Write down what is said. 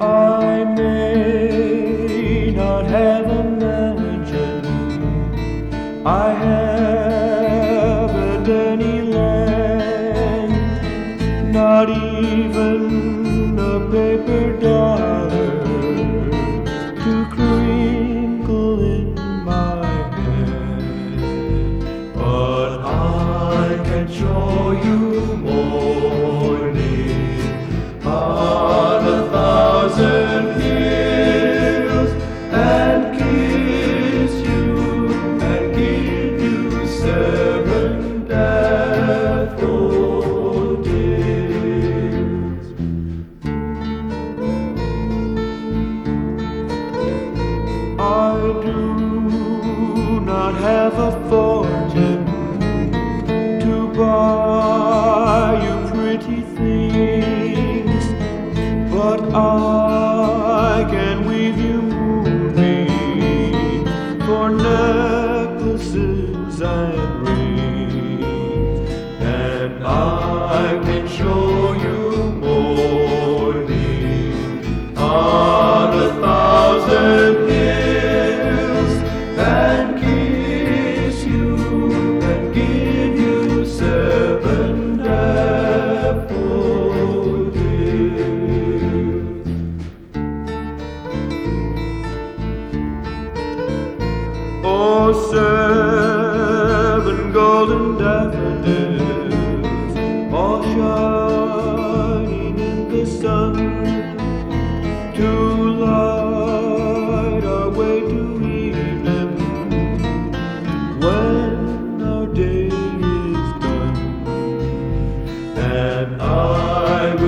I may not have a mansion, I haven't any land, not even a paper dollar to crinkle in my hand. But I can show you morning on 1,000 hills and kiss you and give you 7 daffodils. I do not have a fortune to buy you pretty things, but I can weave you moonbeams for necklaces and rings, and I can show you morning on 1,000 hills and kiss you and give you 7 daffodils. Oh, 7 golden daffodils, all shining in the sun, to light our way to evening when our day is done. And I